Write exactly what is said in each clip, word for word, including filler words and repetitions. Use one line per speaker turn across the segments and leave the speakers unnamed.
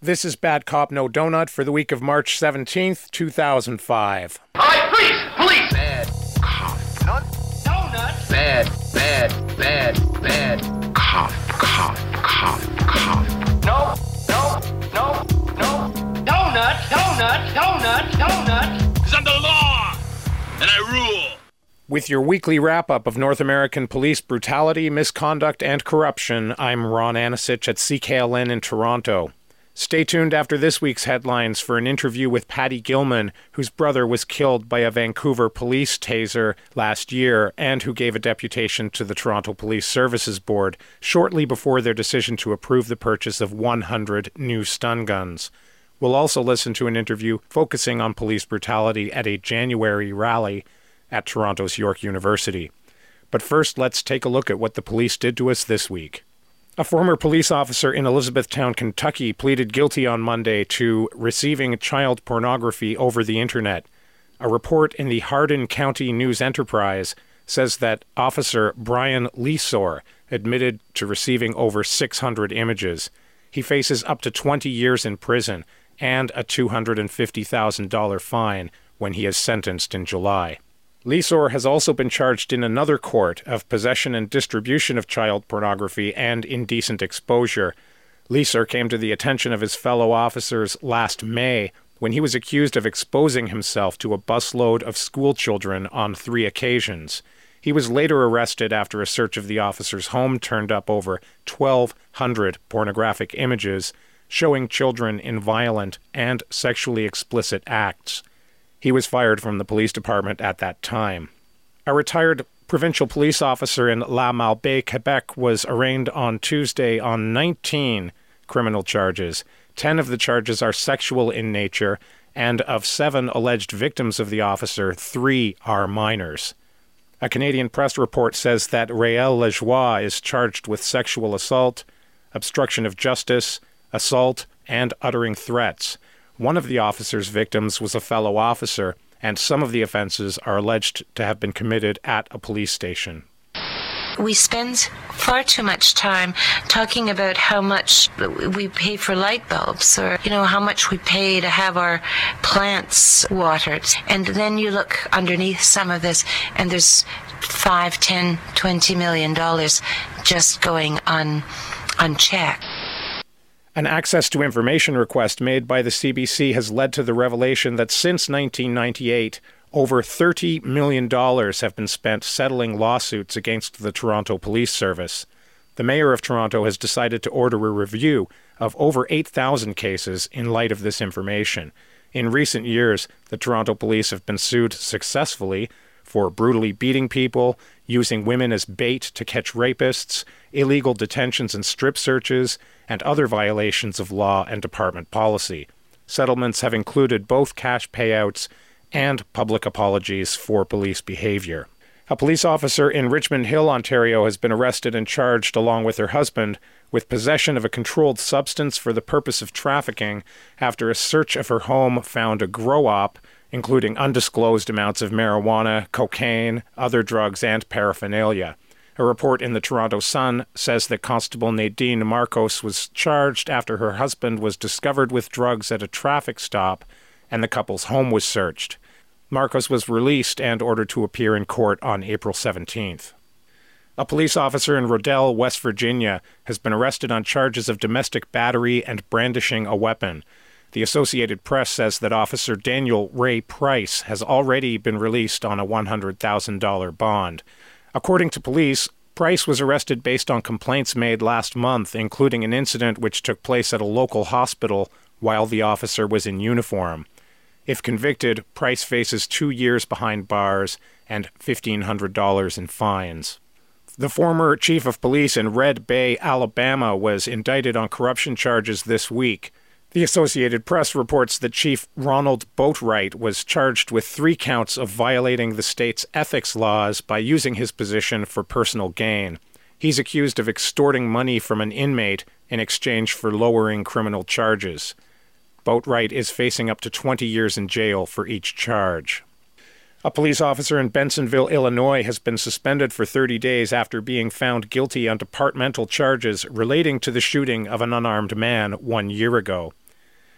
This is Bad Cop No Donut for the week of March seventeenth, two thousand five.
All right, please, police!
Bad cop.
Nut? Donut?
Bad, bad, bad, bad cop, cop, cop, cop.
No, no, no, no. Donut, donut, donut, donut.
Because I'm the law, and I rule.
With your weekly wrap-up of North American police brutality, misconduct, and corruption, I'm Ron Anisich at C K L N in Toronto. Stay tuned after this week's headlines for an interview with Patty Gilman, whose brother was killed by a Vancouver police taser last year and who gave a deputation to the Toronto Police Services Board shortly before their decision to approve the purchase of one hundred new stun guns. We'll also listen to an interview focusing on police brutality at a January rally at Toronto's York University. But first, let's take a look at what the police did to us this week. A former police officer in Elizabethtown, Kentucky, pleaded guilty on Monday to receiving child pornography over the internet. A report in the Hardin County News Enterprise says that Officer Brian Lesor admitted to receiving over six hundred images. He faces up to twenty years in prison and a two hundred fifty thousand dollars fine when he is sentenced in July. Lesor has also been charged in another court of possession and distribution of child pornography and indecent exposure. Lesor came to the attention of his fellow officers last May when he was accused of exposing himself to a busload of school children on three occasions. He was later arrested after a search of the officer's home turned up over twelve hundred pornographic images showing children in violent and sexually explicit acts. He was fired from the police department at that time. A retired provincial police officer in La Malbaie, Quebec, was arraigned on Tuesday on nineteen criminal charges. Ten of the charges are sexual in nature, and of seven alleged victims of the officer, three are minors. A Canadian press report says that Réal Lajoie is charged with sexual assault, obstruction of justice, assault, and uttering threats. One of the officer's victims was a fellow officer, and some of the offenses are alleged to have been committed at a police station.
We spend far too much time talking about how much we pay for light bulbs, or, you know, how much we pay to have our plants watered. And then you look underneath some of this, and there's five, ten, twenty million dollars just going un, unchecked.
An access to information request made by the C B C has led to the revelation that since nineteen ninety-eight, over thirty million dollars have been spent settling lawsuits against the Toronto Police Service. The mayor of Toronto has decided to order a review of over eight thousand cases in light of this information. In recent years, the Toronto Police have been sued successfully for brutally beating people, using women as bait to catch rapists, illegal detentions and strip searches, and other violations of law and department policy. Settlements have included both cash payouts and public apologies for police behavior. A police officer in Richmond Hill, Ontario, has been arrested and charged, along with her husband, with possession of a controlled substance for the purpose of trafficking after a search of her home found a grow-op, including undisclosed amounts of marijuana, cocaine, other drugs, and paraphernalia. A report in the Toronto Sun says that Constable Nadine Marcos was charged after her husband was discovered with drugs at a traffic stop and the couple's home was searched. Marcos was released and ordered to appear in court on April seventeenth. A police officer in Rodell, West Virginia, has been arrested on charges of domestic battery and brandishing a weapon. The Associated Press says that Officer Daniel Ray Price has already been released on a one hundred thousand dollars bond. According to police, Price was arrested based on complaints made last month, including an incident which took place at a local hospital while the officer was in uniform. If convicted, Price faces two years behind bars and fifteen hundred dollars in fines. The former chief of police in Red Bay, Alabama, was indicted on corruption charges this week. The Associated Press reports that Chief Ronald Boatwright was charged with three counts of violating the state's ethics laws by using his position for personal gain. He's accused of extorting money from an inmate in exchange for lowering criminal charges. Boatwright is facing up to twenty years in jail for each charge. A police officer in Bensonville, Illinois, has been suspended for thirty days after being found guilty on departmental charges relating to the shooting of an unarmed man one year ago.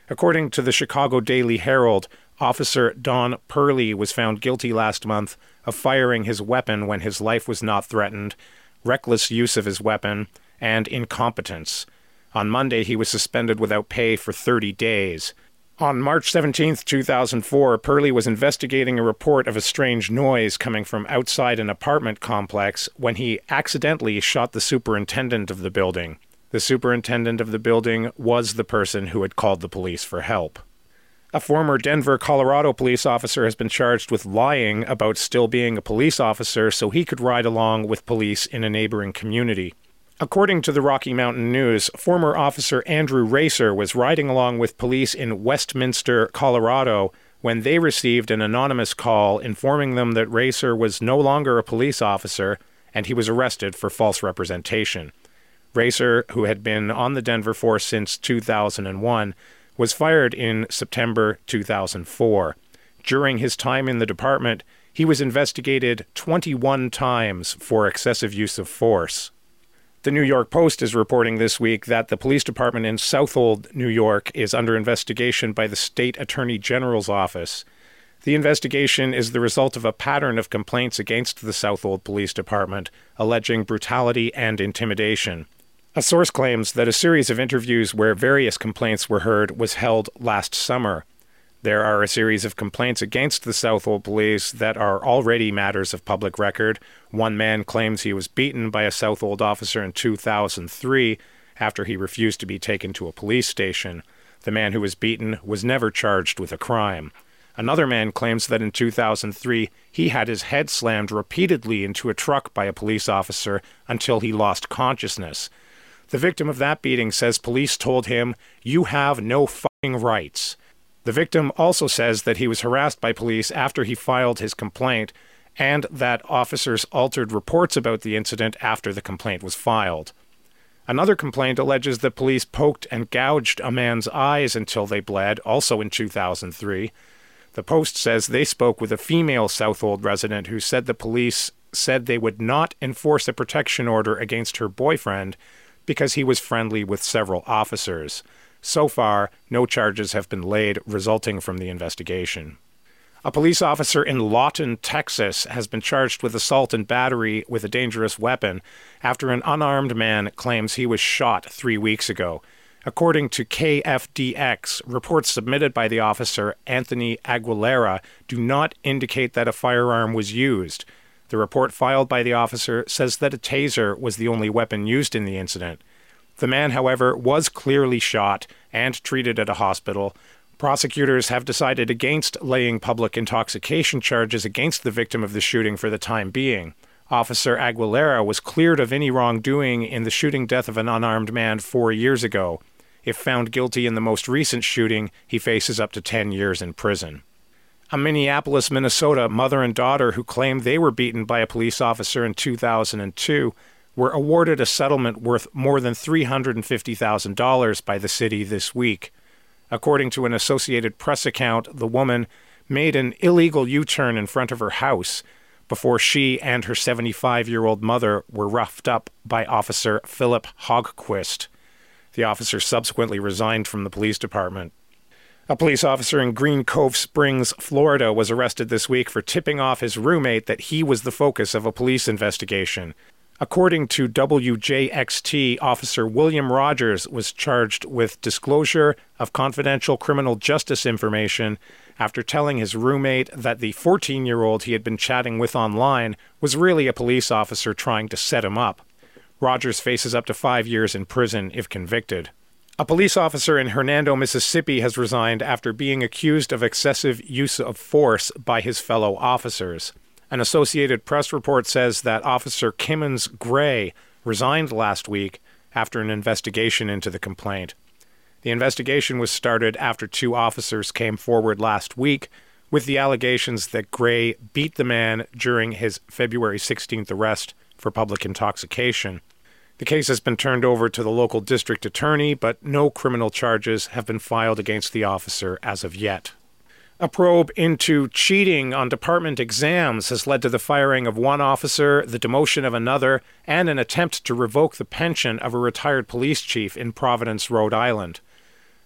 According to the Chicago Daily Herald, Officer Don Purley was found guilty last month of firing his weapon when his life was not threatened, reckless use of his weapon, and incompetence. On Monday, he was suspended without pay for thirty days. On March seventeenth, two thousand four, Purley was investigating a report of a strange noise coming from outside an apartment complex when he accidentally shot the superintendent of the building. The superintendent of the building was the person who had called the police for help. A former Denver, Colorado police officer has been charged with lying about still being a police officer so he could ride along with police in a neighboring community. According to the Rocky Mountain News, former officer Andrew Racer was riding along with police in Westminster, Colorado, when they received an anonymous call informing them that Racer was no longer a police officer and he was arrested for false representation. Racer, who had been on the Denver force since two thousand one, was fired in September two thousand four. During his time in the department, he was investigated twenty-one times for excessive use of force. The New York Post is reporting this week that the police department in Southold, New York, is under investigation by the State Attorney General's office. The investigation is the result of a pattern of complaints against the Southold Police Department, alleging brutality and intimidation. A source claims that a series of interviews where various complaints were heard was held last summer. There are a series of complaints against the Southold Police that are already matters of public record. One man claims he was beaten by a Southold officer in two thousand three after he refused to be taken to a police station. The man who was beaten was never charged with a crime. Another man claims that in two thousand three he had his head slammed repeatedly into a truck by a police officer until he lost consciousness. The victim of that beating says police told him, "You have no fucking rights." The victim also says that he was harassed by police after he filed his complaint and that officers altered reports about the incident after the complaint was filed. Another complaint alleges that police poked and gouged a man's eyes until they bled, also in two thousand three. The Post says they spoke with a female Southold resident who said the police said they would not enforce a protection order against her boyfriend because he was friendly with several officers. So far, no charges have been laid resulting from the investigation. A police officer in Lawton, Texas, has been charged with assault and battery with a dangerous weapon after an unarmed man claims he was shot three weeks ago. According to K F D X, reports submitted by the officer, Anthony Aguilera, do not indicate that a firearm was used. The report filed by the officer says that a taser was the only weapon used in the incident. The man, however, was clearly shot and treated at a hospital. Prosecutors have decided against laying public intoxication charges against the victim of the shooting for the time being. Officer Aguilera was cleared of any wrongdoing in the shooting death of an unarmed man four years ago. If found guilty in the most recent shooting, he faces up to ten years in prison. A Minneapolis, Minnesota mother and daughter who claimed they were beaten by a police officer in two thousand two were awarded a settlement worth more than three hundred fifty thousand dollars by the city this week. According to an Associated Press account, the woman made an illegal U-turn in front of her house before she and her seventy-five-year-old mother were roughed up by Officer Philip Hogquist. The officer subsequently resigned from the police department. A police officer in Green Cove Springs, Florida, was arrested this week for tipping off his roommate that he was the focus of a police investigation. According to W J X T, Officer William Rogers was charged with disclosure of confidential criminal justice information after telling his roommate that the fourteen-year-old he had been chatting with online was really a police officer trying to set him up. Rogers faces up to five years in prison if convicted. A police officer in Hernando, Mississippi has resigned after being accused of excessive use of force by his fellow officers. An Associated Press report says that Officer Kimmons Gray resigned last week after an investigation into the complaint. The investigation was started after two officers came forward last week with the allegations that Gray beat the man during his February sixteenth arrest for public intoxication. The case has been turned over to the local district attorney, but no criminal charges have been filed against the officer as of yet. A probe into cheating on department exams has led to the firing of one officer, the demotion of another, and an attempt to revoke the pension of a retired police chief in Providence, Rhode Island.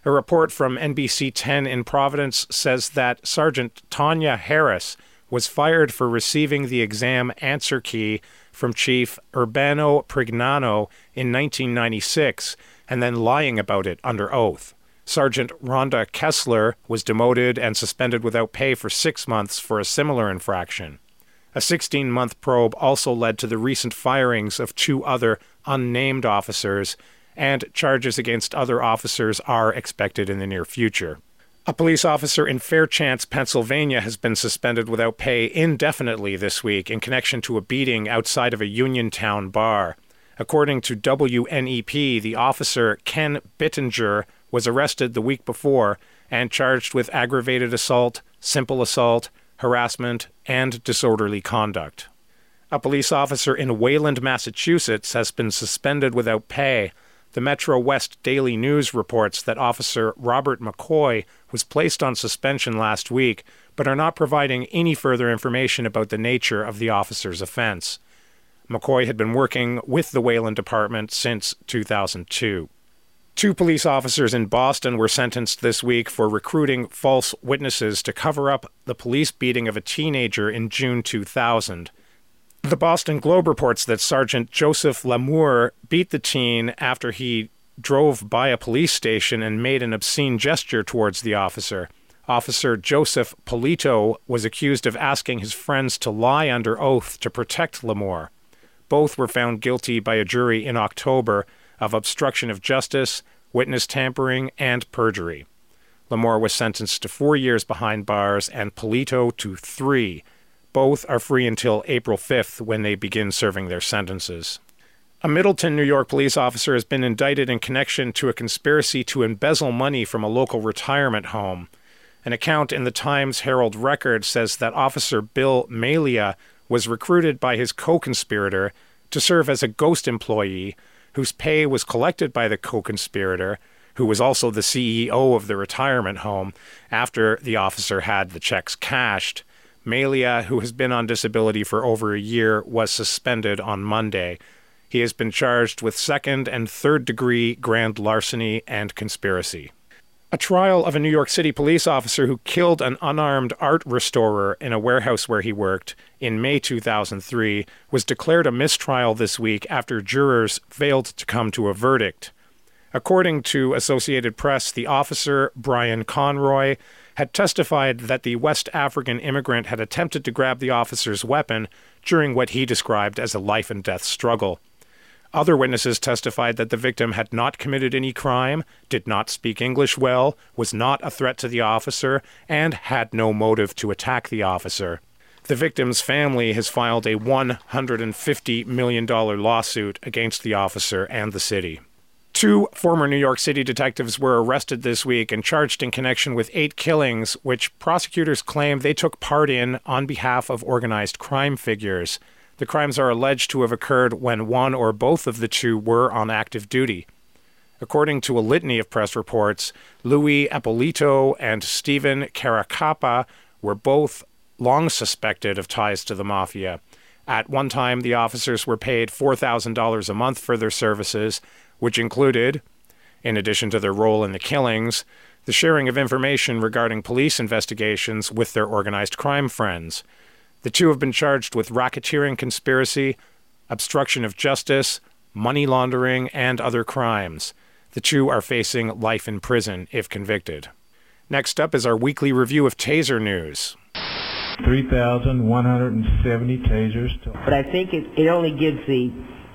A report from N B C ten in Providence says that Sergeant Tanya Harris was fired for receiving the exam answer key from Chief Urbano Prignano in nineteen ninety-six and then lying about it under oath. Sergeant Rhonda Kessler was demoted and suspended without pay for six months for a similar infraction. A sixteen-month probe also led to the recent firings of two other unnamed officers, and charges against other officers are expected in the near future. A police officer in Fairchance, Pennsylvania has been suspended without pay indefinitely this week in connection to a beating outside of a Uniontown bar. According to W N E P, the officer, Ken Bittinger, was arrested the week before and charged with aggravated assault, simple assault, harassment, and disorderly conduct. A police officer in Wayland, Massachusetts has been suspended without pay. The Metro West Daily News reports that Officer Robert McCoy was placed on suspension last week, but are not providing any further information about the nature of the officer's offense. McCoy had been working with the Wayland Department since two thousand two. Two police officers in Boston were sentenced this week for recruiting false witnesses to cover up the police beating of a teenager in June two thousand. The Boston Globe reports that Sergeant Joseph Lamour beat the teen after he drove by a police station and made an obscene gesture towards the officer. Officer Joseph Polito was accused of asking his friends to lie under oath to protect Lamour. Both were found guilty by a jury in October of obstruction of justice, witness tampering, and perjury. Lamour was sentenced to four years behind bars and Polito to three. Both are free until April fifth when they begin serving their sentences. A Middleton, New York police officer has been indicted in connection to a conspiracy to embezzle money from a local retirement home. An account in the Times Herald Record says that Officer Bill Malia was recruited by his co-conspirator to serve as a ghost employee whose pay was collected by the co-conspirator, who was also the C E O of the retirement home, after the officer had the checks cashed. Malia, who has been on disability for over a year, was suspended on Monday. He has been charged with second and third degree grand larceny and conspiracy. A trial of a New York City police officer who killed an unarmed art restorer in a warehouse where he worked in May two thousand three was declared a mistrial this week after jurors failed to come to a verdict. According to Associated Press, the officer, Brian Conroy, had testified that the West African immigrant had attempted to grab the officer's weapon during what he described as a life-and-death struggle. Other witnesses testified that the victim had not committed any crime, did not speak English well, was not a threat to the officer, and had no motive to attack the officer. The victim's family has filed a one hundred fifty million dollars lawsuit against the officer and the city. Two former New York City detectives were arrested this week and charged in connection with eight killings, which prosecutors claim they took part in on behalf of organized crime figures. The crimes are alleged to have occurred when one or both of the two were on active duty. According to a litany of press reports, Louis Ippolito and Stephen Caracappa were both long suspected of ties to the mafia. At one time, the officers were paid four thousand dollars a month for their services, which included, in addition to their role in the killings, the sharing of information regarding police investigations with their organized crime friends. The two have been charged with racketeering conspiracy, obstruction of justice, money laundering, and other crimes. The two are facing life in prison if convicted. Next up is our weekly review of taser news.
three thousand one hundred seventy tasers.
But I think it, it only gives the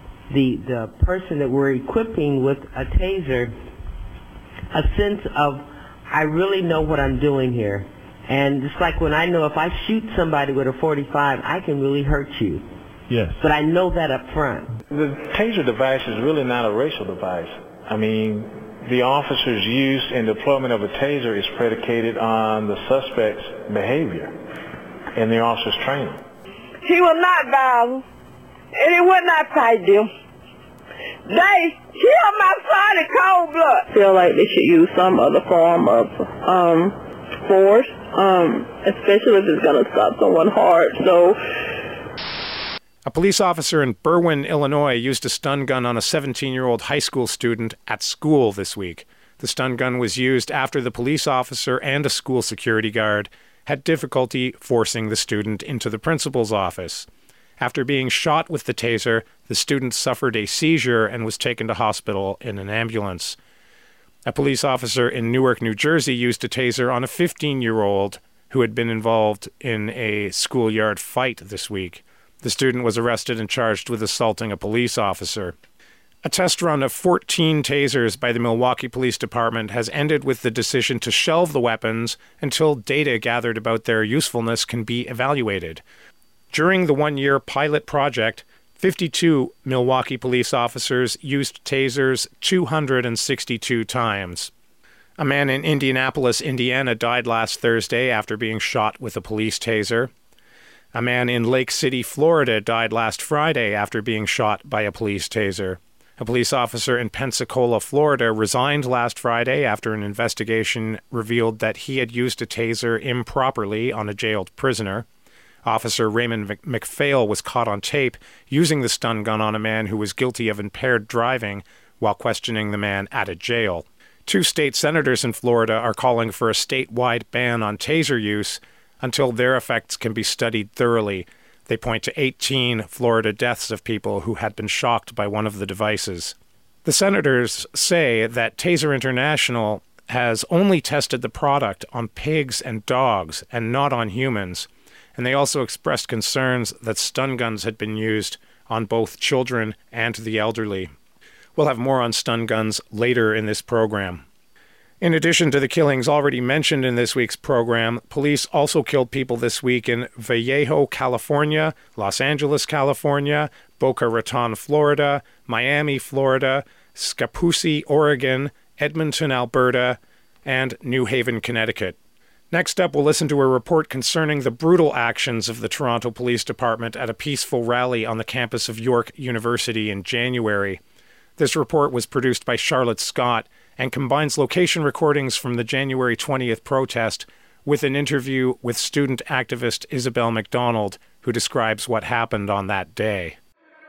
the the person that we're equipping with a taser a sense of, I really know what I'm doing here. And it's like when I know if I shoot somebody with a forty-five, I can really hurt you.
Yes.
But I know that up front.
The taser device is really not a racial device. I mean, the officer's use and deployment of a taser is predicated on the suspect's behavior and the officer's training.
He was not violent, and he would not fight them. They killed my son in cold blood. Feel like they should use some other form of um, force, um, especially if it's going to stop someone hard. So,
a police officer in Berwyn, Illinois, used a stun gun on a seventeen-year-old high school student at school this week. The stun gun was used after the police officer and a school security guard had difficulty forcing the student into the principal's office. After being shot with the taser, the student suffered a seizure and was taken to hospital in an ambulance. A police officer in Newark, New Jersey used a taser on a fifteen-year-old who had been involved in a schoolyard fight this week. The student was arrested and charged with assaulting a police officer. A test run of fourteen tasers by the Milwaukee Police Department has ended with the decision to shelve the weapons until data gathered about their usefulness can be evaluated. During the one-year pilot project, fifty-two Milwaukee police officers used tasers two hundred sixty-two times. A man in Indianapolis, Indiana died last Thursday after being shot with a police taser. A man in Lake City, Florida died last Friday after being shot by a police taser. A police officer in Pensacola, Florida resigned last Friday after an investigation revealed that he had used a taser improperly on a jailed prisoner. Officer Raymond McPhail was caught on tape using the stun gun on a man who was guilty of impaired driving while questioning the man at a jail. Two state senators in Florida are calling for a statewide ban on taser use until their effects can be studied thoroughly. They point to eighteen Florida deaths of people who had been shocked by one of the devices. The senators say that Taser International has only tested the product on pigs and dogs and not on humans, and they also expressed concerns that stun guns had been used on both children and the elderly. We'll have more on stun guns later in this program. In addition to the killings already mentioned in this week's program, police also killed people this week in Vallejo, California, Los Angeles, California, Boca Raton, Florida, Miami, Florida, Scappoose, Oregon, Edmonton, Alberta, and New Haven, Connecticut. Next up, we'll listen to a report concerning the brutal actions of the Toronto Police Department at a peaceful rally on the campus of York University in January. This report was produced by Charlotte Scott and combines location recordings from the January twentieth protest with an interview with student activist Isabel McDonald, who describes what happened on that day.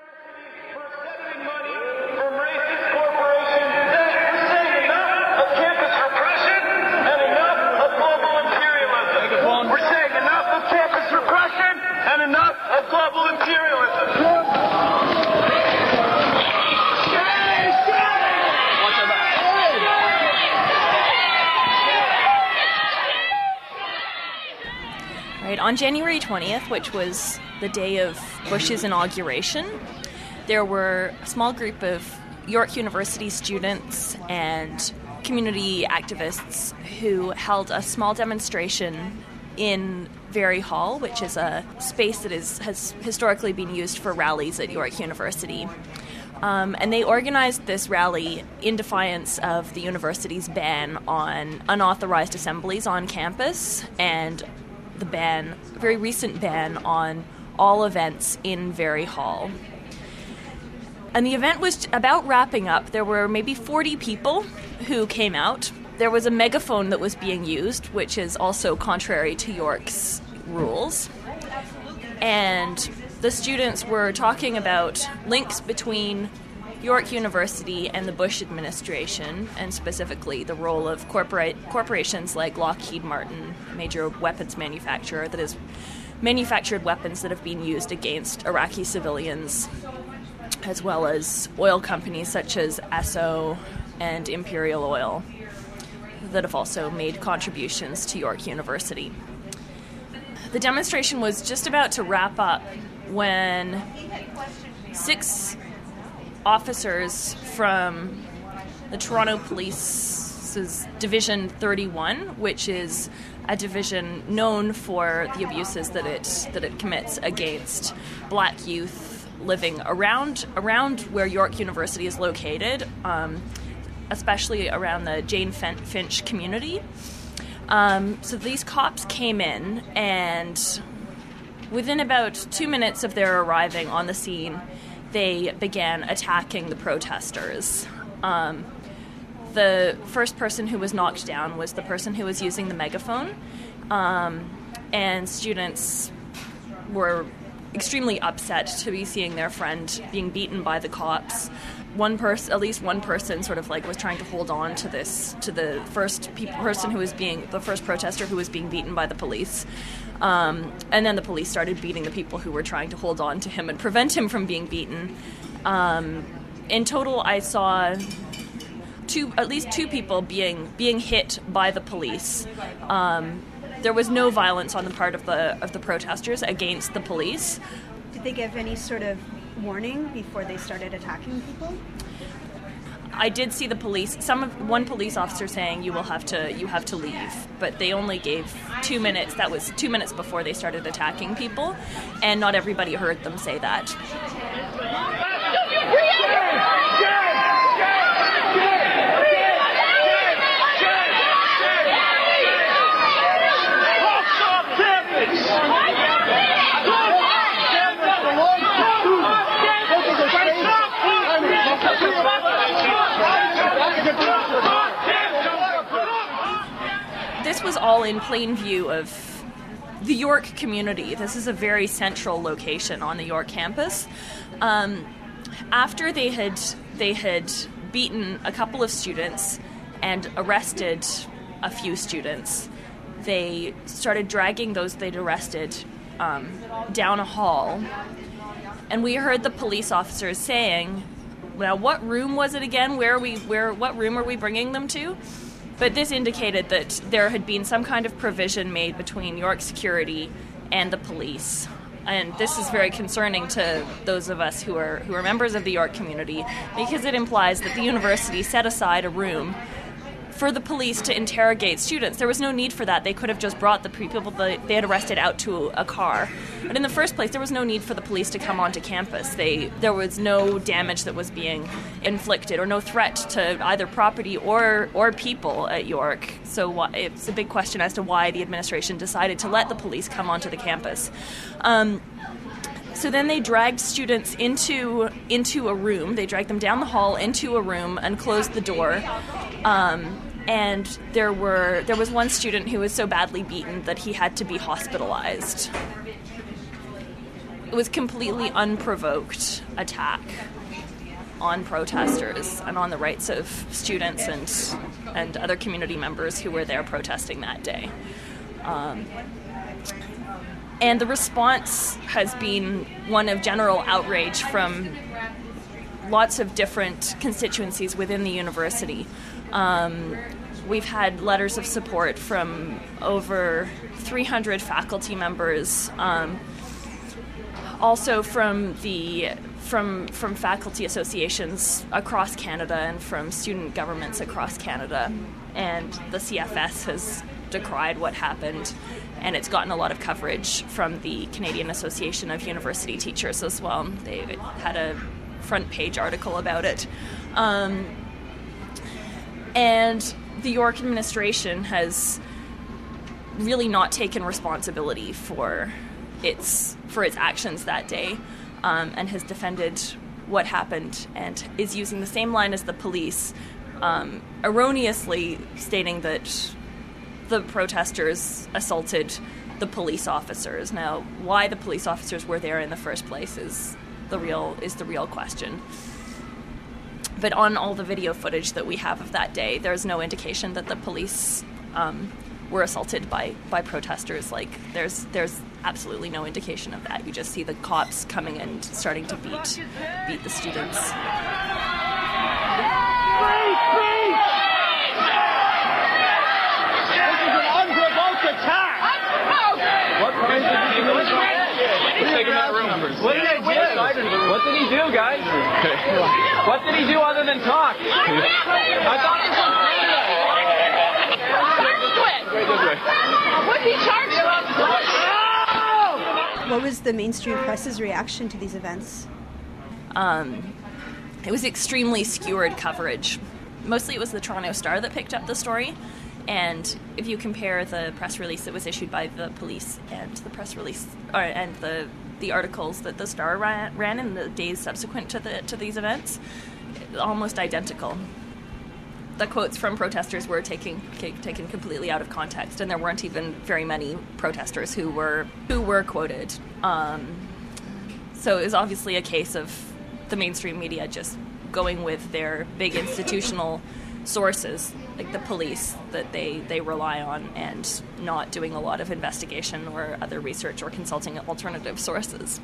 On January twentieth, which was the day of Bush's inauguration, there were a small group of York University students and community activists who held a small demonstration in Very Hall, which is a space that is, has historically been used for rallies at York University. Um, and they organized this rally in defiance of the university's ban on unauthorized assemblies on campus and the ban, a very recent ban on all events in Very Hall. And the event was about wrapping up. There were maybe forty people who came out. There was a megaphone that was being used, which is also contrary to York's rules. And the students were talking about links between York University and the Bush administration, and specifically the role of corporate corporations like Lockheed Martin, a major weapons manufacturer that has manufactured weapons that have been used against Iraqi civilians, as well as oil companies such as Esso and Imperial Oil that have also made contributions to York University. The demonstration was just about to wrap up when six officers from the Toronto Police's Division thirty-one, which is a division known for the abuses that it that it commits against black youth living around around where York University is located, um, especially around the Jane Finch community. Um, so these cops came in, and within about two minutes of their arriving on the scene, they began attacking the protesters. Um, the first person who was knocked down was the person who was using the megaphone, um, and students were extremely upset to be seeing their friend being beaten by the cops. one person, at least one person, sort of like was trying to hold on to this, to the first pe- person who was being, the first protester who was being beaten by the police. Um, and then the police started beating the people who were trying to hold on to him and prevent him from being beaten. Um, in total, I saw two, at least two people being being hit by the police. Um, there was no violence on the part of the of the protesters against the police.
Did they give any sort of warning before they started attacking people?
I did see the police, some of, one police officer saying you will have to you have to leave, but they only gave two minutes. That was two minutes before they started attacking people, and not everybody heard them say that. This was all in plain view of the York community. This is a very central location on the York campus. Um, after they had they had beaten a couple of students and arrested a few students, they started dragging those they'd arrested um, down a hall, and we heard the police officers saying, "Now, what room was it again? Where are we? Where? What room are we bringing them to?" But this indicated that there had been some kind of provision made between York security and the police. And this is very concerning to those of us who are who are members of the York community, because it implies that the university set aside a room for the police to interrogate students. There was no need for that. They could have just brought the people that they had arrested out to a car. But in the first place, there was no need for the police to come onto campus. They, there was no damage that was being inflicted or no threat to either property or, or people at York. So why, it's a big question as to why the administration decided to let the police come onto the campus. Um, So then they dragged students into into a room. They dragged them down the hall into a room and closed the door. Um, and there were there was one student who was so badly beaten that he had to be hospitalized. It was completely unprovoked attack on protesters and on the rights of students and and other community members who were there protesting that day. Um, And the response has been one of general outrage from lots of different constituencies within the university. Um, we've had letters of support from over three hundred faculty members, um, also from the from from faculty associations across Canada and from student governments across Canada. And the C F S has decried what happened, and it's gotten a lot of coverage from the Canadian Association of University Teachers as well. They had a front page article about it. Um, and the York administration has really not taken responsibility for its for its actions that day, um, and has defended what happened and is using the same line as the police, um, erroneously stating that the protesters assaulted the police officers. Now, why the police officers were there in the first place is the real is the real question. But on all the video footage that we have of that day, there's no indication that the police um, were assaulted by, by protesters. Like, there's there's absolutely no indication of that. You just see the cops coming and starting to beat beat the students.
What kind of What did they do? What did he do, guys? What did he do other than talk? I thought he was
What did he charge you? What was the mainstream press's reaction to these events?
Um, it was extremely skewered coverage. Mostly it was the Toronto Star that picked up the story. And if you compare the press release that was issued by the police and the press release, or, and the the articles that the Star ran, ran in the days subsequent to the to these events, almost identical. The quotes from protesters were taken taken completely out of context, and there weren't even very many protesters who were who were quoted. Um, so it was obviously a case of the mainstream media just going with their big institutional sources, like the police, that they, they rely on, and not doing a lot of investigation or other research or consulting alternative sources.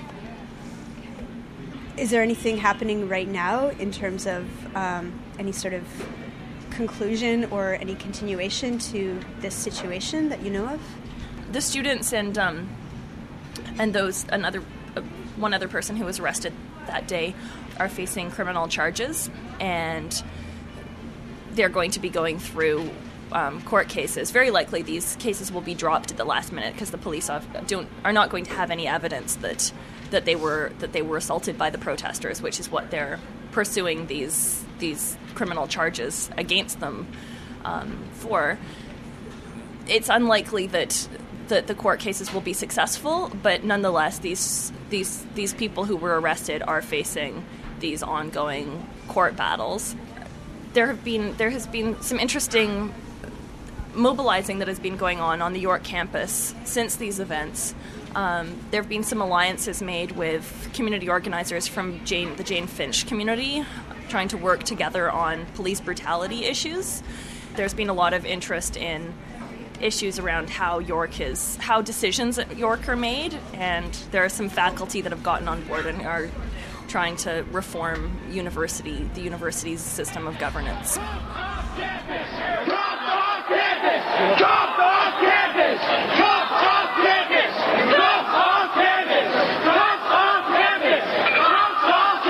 Is there anything happening right now in terms of um, any sort of conclusion or any continuation to this situation that you know of?
The students and um, and those another uh, one other person who was arrested that day are facing criminal charges, and they're going to be going through um, court cases. Very likely, these cases will be dropped at the last minute because the police don't are not going to have any evidence that that they were that they were assaulted by the protesters, which is what they're pursuing these these criminal charges against them um, for. It's unlikely that that the court cases will be successful, but nonetheless, these these these people who were arrested are facing these ongoing court battles. There have been there has been some interesting mobilizing that has been going on on the York campus since these events. Um, there have been some alliances made with community organizers from Jane, the Jane Finch community, trying to work together on police brutality issues. There's been a lot of interest in issues around how York is, how decisions at York are made, and there are some faculty that have gotten on board and are trying to reform university, the university's system of governance.
Drop off campus! Drop off campus! Drop off campus! Drop off campus! Drop off campus! Drop off campus! Drop off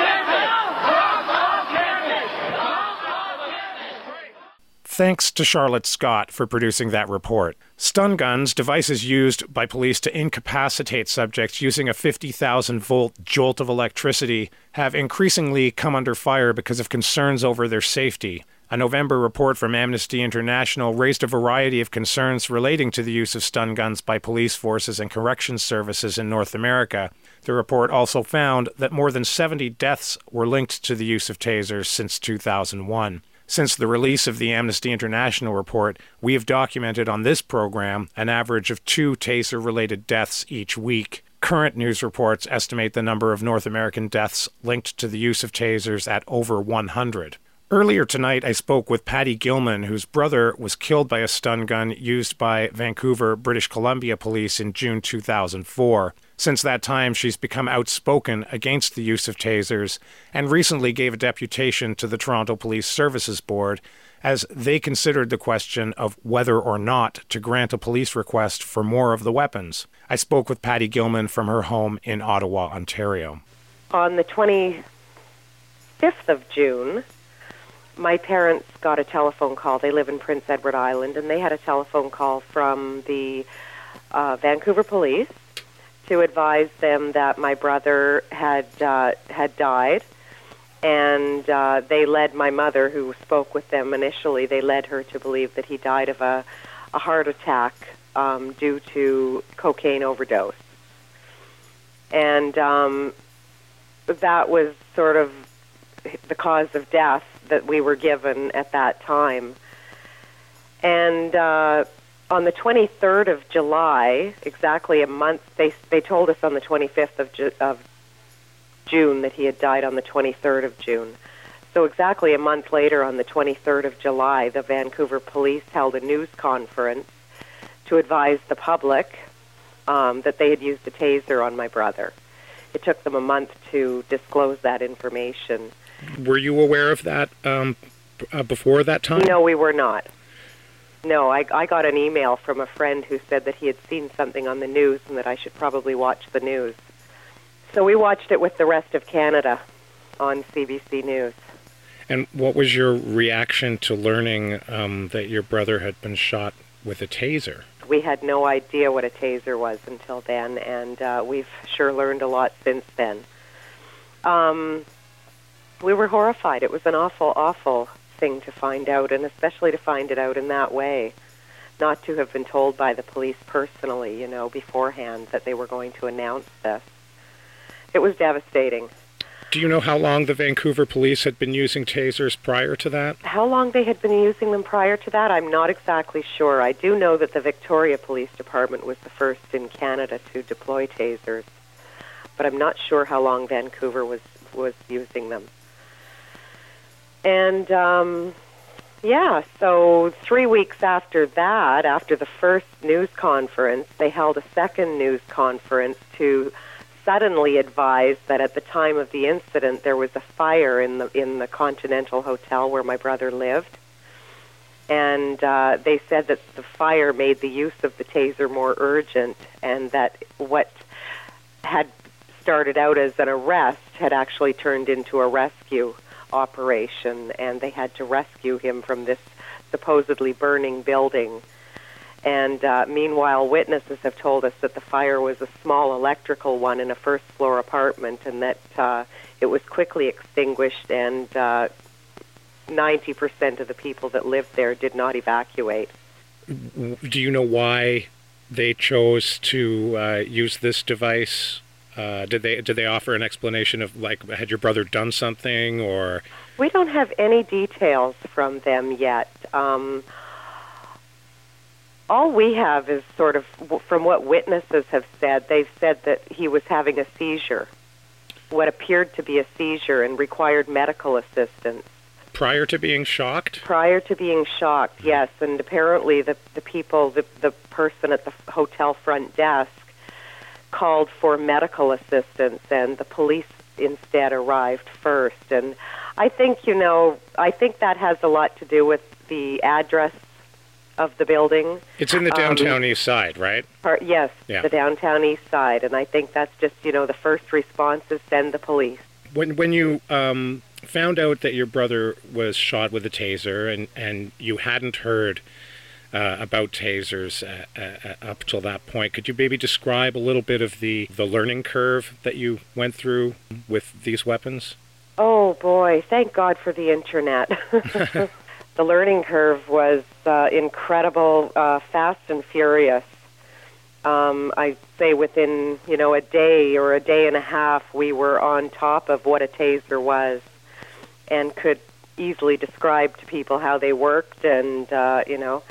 campus! Drop off campus!
Thanks to Charlotte Scott for producing that report. Stun guns, devices used by police to incapacitate subjects using a fifty thousand volt jolt of electricity, have increasingly come under fire because of concerns over their safety. A November report from Amnesty International raised a variety of concerns relating to the use of stun guns by police forces and corrections services in North America. The report also found that more than seventy deaths were linked to the use of tasers since two thousand one. Since the release of the Amnesty International report, we have documented on this program an average of two taser-related deaths each week. Current news reports estimate the number of North American deaths linked to the use of tasers at over one hundred. Earlier tonight, I spoke with Patty Gilman, whose brother was killed by a stun gun used by Vancouver, British Columbia police in June two thousand four. Since that time, she's become outspoken against the use of tasers and recently gave a deputation to the Toronto Police Services Board as they considered the question of whether or not to grant a police request for more of the weapons. I spoke with Patty Gilman from her home in Ottawa, Ontario.
On the twenty-fifth of June, my parents got a telephone call. They live in Prince Edward Island, and they had a telephone call from the uh, Vancouver Police to advise them that my brother had uh, had died, and uh, they led my mother, who spoke with them initially, they led her to believe that he died of a, a heart attack um, due to cocaine overdose. And um, that was sort of the cause of death that we were given at that time. And uh, on the twenty-third of July, exactly a month, they they told us on the twenty-fifth of, Ju- of June that he had died on the twenty-third of June. So exactly a month later, on the twenty-third of July, the Vancouver Police held a news conference to advise the public um, that they had used a taser on my brother. It took them a month to disclose that information.
Were you aware of that um, uh, before that time?
No, we were not. No, I, I got an email from a friend who said that he had seen something on the news and that I should probably watch the news. So we watched it with the rest of Canada on C B C News.
And what was your reaction to learning um, that your brother had been shot with a taser?
We had no idea what a taser was until then, and uh, we've sure learned a lot since then. Um... We were horrified. It was an awful, awful thing to find out, and especially to find it out in that way. Not to have been told by the police personally, you know, beforehand that they were going to announce this. It was devastating.
Do you know how long the Vancouver police had been using tasers prior to that?
How long they had been using them prior to that, I'm not exactly sure. I do know that the Victoria Police Department was the first in Canada to deploy tasers, but I'm not sure how long Vancouver was, was using them. And, um, yeah, so three weeks after that, after the first news conference, they held a second news conference to suddenly advise that at the time of the incident there was a fire in the in the Continental Hotel where my brother lived. And uh, they said that the fire made the use of the taser more urgent, and that what had started out as an arrest had actually turned into a rescue operation, and they had to rescue him from this supposedly burning building. And uh, meanwhile, witnesses have told us that the fire was a small electrical one in a first-floor apartment, and that uh, it was quickly extinguished, and uh, ninety percent of the people that lived there did not evacuate.
Do you know why they chose to uh, use this device? Uh, did they did they offer an explanation of, like, had your brother done something, or?
We don't have any details from them yet. Um, all we have is sort of, from what witnesses have said, they've said that he was having a seizure, what appeared to be a seizure, and required medical assistance.
Prior to being shocked?
Prior to being shocked, yes. And apparently the, the people, the, the person at the hotel front desk called for medical assistance, and the police instead arrived first. And I think, you know, I think that has a lot to do with the address of the building.
It's in the downtown um, east side, right?
Part, yes,
yeah.
The downtown east side. And I think that's just, you know, the first response is send the police.
When, when you... Um found out that your brother was shot with a taser, and, and you hadn't heard uh, about tasers uh, uh, up till that point, could you maybe describe a little bit of the, the learning curve that you went through with these weapons?
Oh, boy. Thank God for the Internet. The learning curve was uh, incredible, uh, fast and furious. Um, I'd say within, you know, a day or a day and a half, we were on top of what a taser was, and could easily describe to people how they worked. And, uh, you know,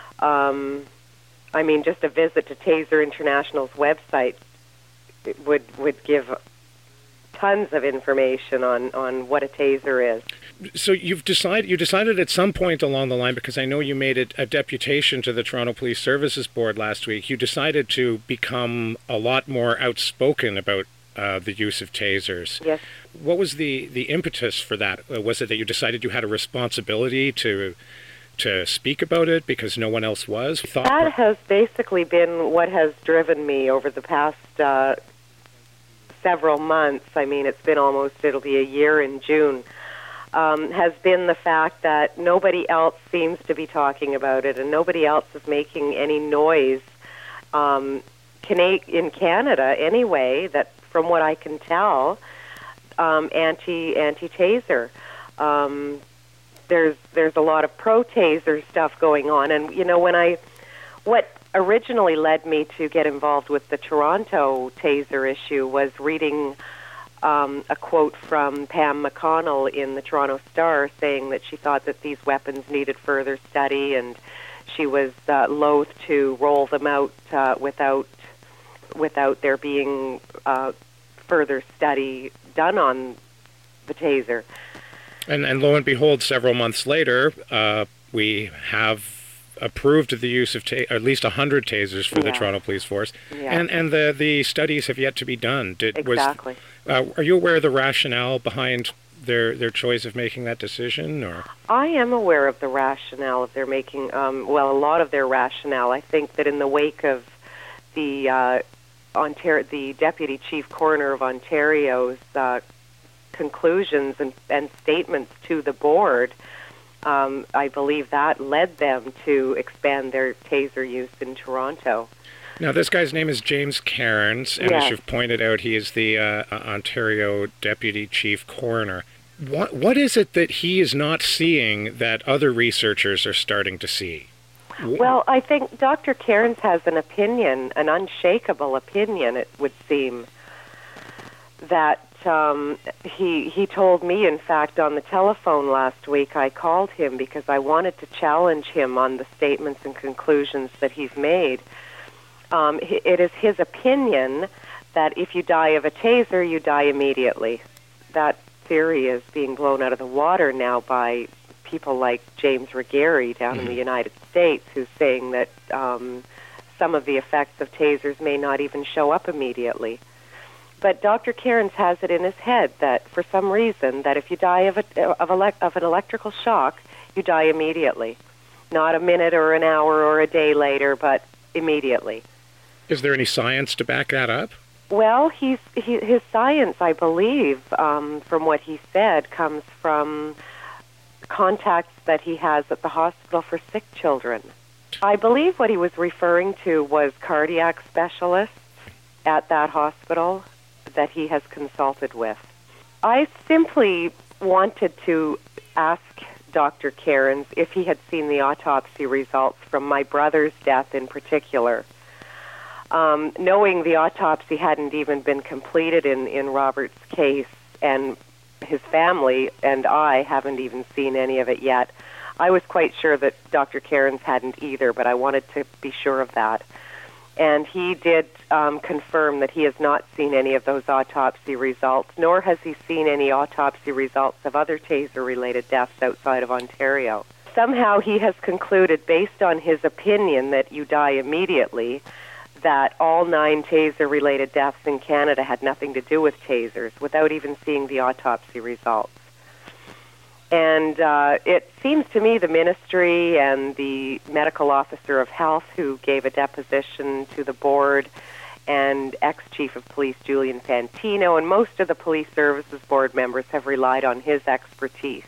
um, I mean, just a visit to Taser International's website would would give tons of information on, on what a taser is.
So you've decided you decided at some point along the line, because I know you made it a deputation to the Toronto Police Services Board last week, you decided to become a lot more outspoken about Uh, the use of tasers.
Yes.
What was the, the impetus for that? Uh, was it that you decided you had a responsibility to to speak about it because no one else was? Thought
that has basically been what has driven me over the past uh, several months. I mean, it's been almost, it'll be a year in June, um, has been the fact that nobody else seems to be talking about it, and nobody else is making any noise um, in Canada anyway, that from what I can tell, um, anti anti taser. Um, there's there's a lot of pro taser stuff going on, and you know when I, what originally led me to get involved with the Toronto taser issue was reading um, a quote from Pam McConnell in the Toronto Star saying that she thought that these weapons needed further study, and she was uh, loath to roll them out uh, without. without there being uh, further study done on the taser.
And, and lo and behold, several months later, uh, we have approved the use of ta- at least one hundred tasers for yeah. the Toronto Police Force.
Yeah.
And and the, the studies have yet to be done. Did,
exactly.
Was, uh, are you aware of the rationale behind their their choice of making that decision? Or
I am aware of the rationale of their making, um, well, a lot of their rationale. I think that in the wake of the... Uh, Ontario, the Deputy Chief Coroner of Ontario's uh, conclusions and, and statements to the board, um, I believe that led them to expand their taser use in Toronto.
Now, this guy's name is James Cairns, and
yes.
as you've pointed out, he is the uh, Ontario Deputy Chief Coroner. What What is it that he is not seeing that other researchers are starting to see?
Well, I think Doctor Cairns has an opinion, an unshakable opinion, it would seem, that um, he he told me, in fact, on the telephone last week. I called him because I wanted to challenge him on the statements and conclusions that he's made. Um, it is his opinion that if you die of a taser, you die immediately. That theory is being blown out of the water now by people like James Regeri down
Mm-hmm.
in the United States, who's saying that um, some of the effects of tasers may not even show up immediately. But Doctor Cairns has it in his head that for some reason that if you die of, a, of, elec- of an electrical shock, you die immediately. Not a minute or an hour or a day later, but immediately.
Is there any science to back that up?
Well, he's, he, his science, I believe, um, from what he said, comes from contacts that he has at the hospital for sick children. I believe what he was referring to was cardiac specialists at that hospital that he has consulted with. I simply wanted to ask Doctor Cairns if he had seen the autopsy results from my brother's death in particular. Um, knowing the autopsy hadn't even been completed in, in Robert's case, and his family and I haven't even seen any of it yet, I was quite sure that Doctor Cairns hadn't either, but I wanted to be sure of that. And he did um, confirm that he has not seen any of those autopsy results, nor has he seen any autopsy results of other taser-related deaths outside of Ontario. Somehow he has concluded, based on his opinion that you die immediately, that all nine taser-related deaths in Canada had nothing to do with tasers, without even seeing the autopsy results. And uh, it seems to me the ministry and the medical officer of health who gave a deposition to the board, and ex-chief of police Julian Fantino, and most of the police services board members have relied on his expertise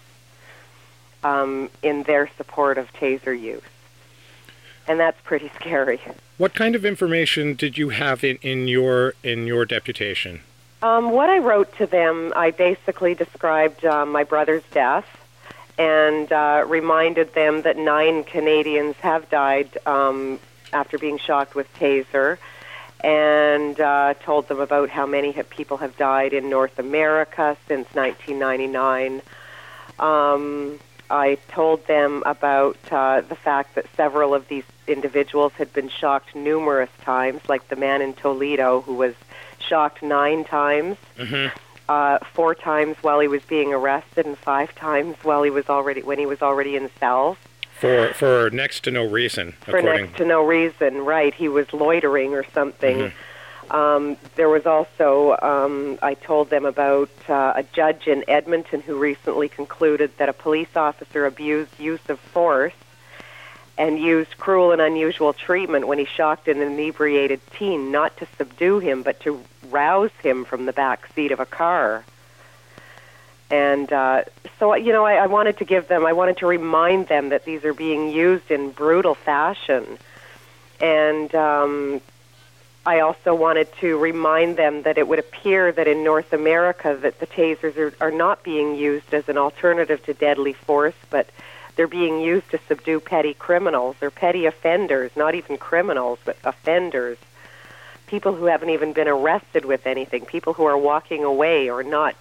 um, in their support of taser use. And that's pretty scary.
What kind of information did you have in, in your in your deputation?
Um, what I wrote to them, I basically described uh, my brother's death and uh, reminded them that nine Canadians have died um, after being shocked with taser, and uh, told them about how many ha- people have died in North America since nineteen ninety-nine. Um, I told them about uh, the fact that several of these individuals had been shocked numerous times, like the man in Toledo who was shocked nine times,
Mm-hmm.
uh, four times while he was being arrested, and five times while he was already when he was already in cells.
For for next to no reason,
For
according.
next to no reason, right? He was loitering or something.
Mhm.
Um, there was also, um, I told them about uh, a judge in Edmonton who recently concluded that a police officer abused use of force and used cruel and unusual treatment when he shocked an inebriated teen, not to subdue him, but to rouse him from the back seat of a car. And uh, so, you know, I, I wanted to give them, I wanted to remind them that these are being used in brutal fashion. And um, I also wanted to remind them that it would appear that in North America that the tasers are, are not being used as an alternative to deadly force, but they're being used to subdue petty criminals or petty offenders, not even criminals, but offenders, people who haven't even been arrested with anything, people who are walking away or not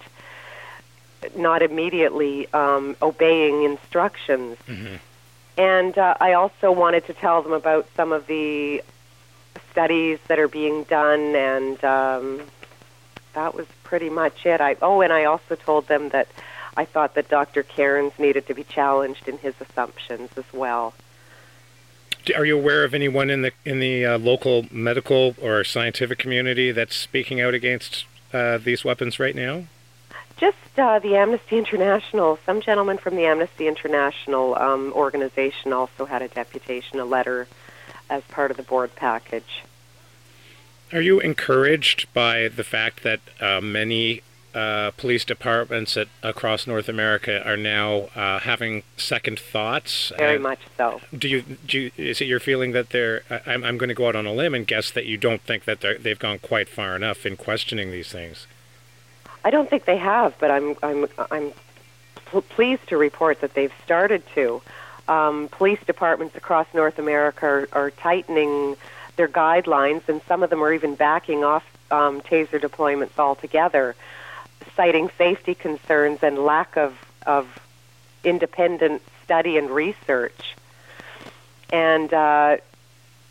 not immediately um, obeying instructions.
Mm-hmm.
And uh, I also wanted to tell them about some of the studies that are being done, and um, that was pretty much it. I, oh, and I also told them that I thought that Doctor Cairns needed to be challenged in his assumptions as well.
Are you aware of anyone in the in the uh, local medical or scientific community that's speaking out against uh, these weapons right now?
Just uh, the Amnesty International. Some gentleman from the Amnesty International um, organization also had a deputation, a letter, as part of the board package.
Are you encouraged by the fact that uh, many uh, police departments at, across North America are now uh, having second thoughts?
Very
Uh,
much so.
Do you, do you, is it your feeling that they're, I- I'm, I'm going to go out on a limb and guess that you don't think that they're, they've gone quite far enough in questioning these things?
I don't think they have, but I'm I'm I'm pl- pleased to report that they've started to. Um, police departments across North America are, are tightening their guidelines, and some of them are even backing off um, taser deployments altogether, citing safety concerns and lack of of independent study and research. And uh,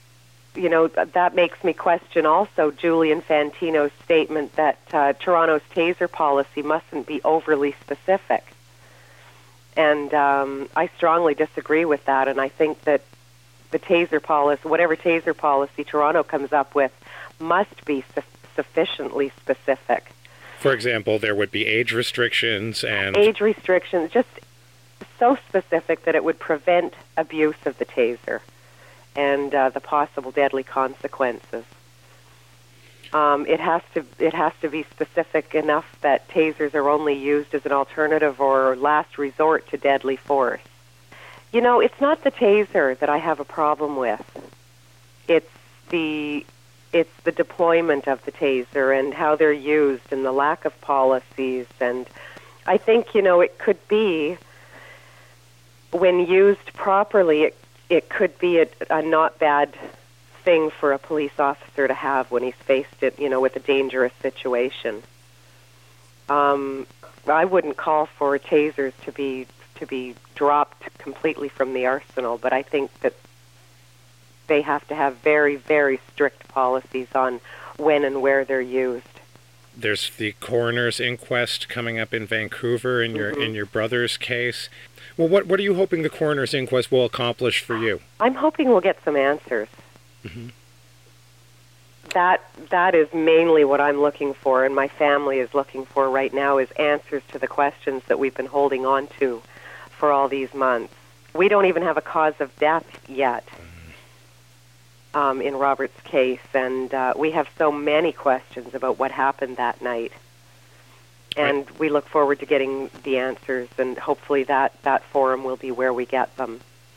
you know, th- that makes me question also Julian Fantino's statement that uh, Toronto's taser policy mustn't be overly specific. And um, I strongly disagree with that, and I think that the taser policy, whatever taser policy Toronto comes up with, must be su- sufficiently specific.
For example, there would be age restrictions and...
Age restrictions, just so specific that it would prevent abuse of the taser and uh, the possible deadly consequences. Um, it has to it has to be specific enough that tasers are only used as an alternative or last resort to deadly force. You know, it's not the taser that I have a problem with. It's the it's the deployment of the taser and how they're used and the lack of policies. And I think, you know, it could be, when used properly, it it could be a, a not bad thing for a police officer to have when he's faced it, you know, with a dangerous situation. Um, I wouldn't call for tasers to be to be dropped completely from the arsenal, but I think that they have to have very, very strict policies on when and where they're used.
There's the coroner's inquest coming up in Vancouver in your
Mm-hmm.
in your brother's case. Well, what what are you hoping the coroner's inquest will accomplish for you?
I'm hoping we'll get some answers.
Mm-hmm.
That that is mainly what I'm looking for, and my family is looking for right now, is answers to the questions that we've been holding on to for all these months. We don't even have a cause of death yet um, in Robert's case, and uh, we have so many questions about what happened that night. And we look forward to getting the answers, and hopefully that, that forum will be where we get them.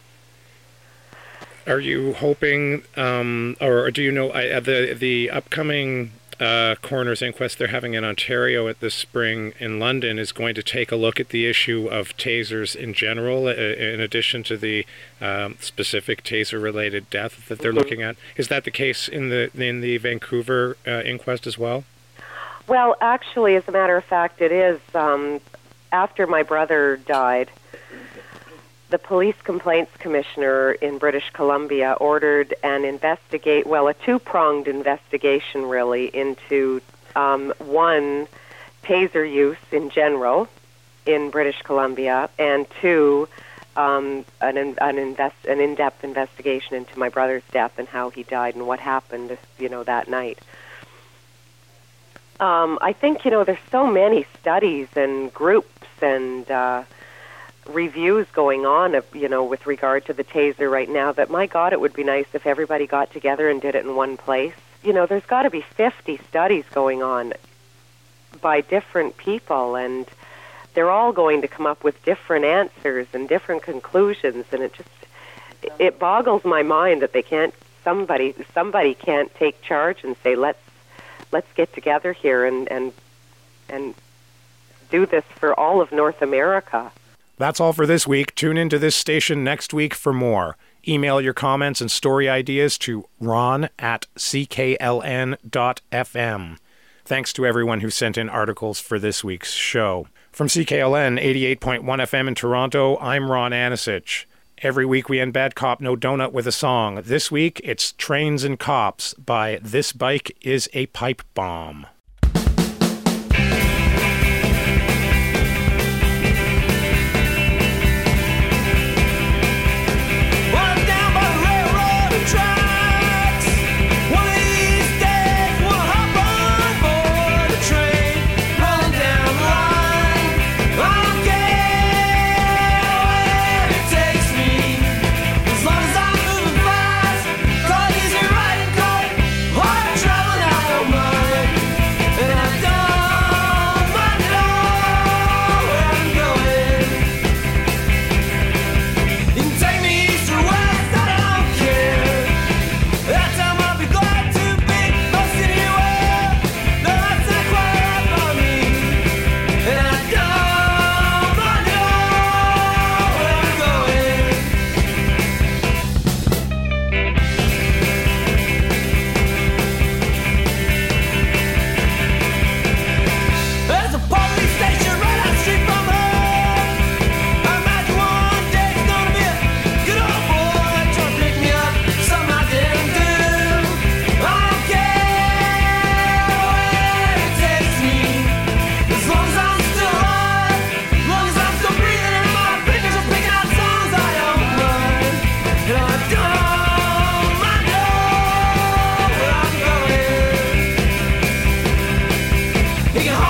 Are you hoping, um, or do you know, uh, the the upcoming uh, coroner's inquest they're having in Ontario at this spring in London is going to take a look at the issue of tasers in general, uh, in addition to the um, specific taser-related death that they're
Mm-hmm.
looking at? Is that the case in the in the Vancouver uh, inquest as well?
Well, actually, as a matter of fact, it is. Um, after my brother died, the Police Complaints Commissioner in British Columbia ordered an investigate, well, a two-pronged investigation, really, into, um, one, taser use in general in British Columbia, and two, um, an, an, invest, an in-depth investigation into my brother's death and how he died and what happened, you know, that night. Um, I think, you know, there's so many studies and groups and uh, reviews going on, of, you know, with regard to the taser right now, that, my God, it would be nice if everybody got together and did it in one place. You know, there's got to be fifty studies going on by different people, and they're all going to come up with different answers and different conclusions, and it just, it boggles my mind that they can't, somebody, somebody can't take charge and say, let's, let's get together here and, and, and do this for all of North America.
That's all for this week. Tune into this station next week for more. Email your comments and story ideas to ron at c k l n dot f m. Thanks to everyone who sent in articles for this week's show. From C K L N eighty-eight point one F M in Toronto, I'm Ron Anisich. Every week we end Bad Cop No Donut with a song. This week it's Trains and Cops by This Bike is a Pipe Bomb.
Traveling out of money. He can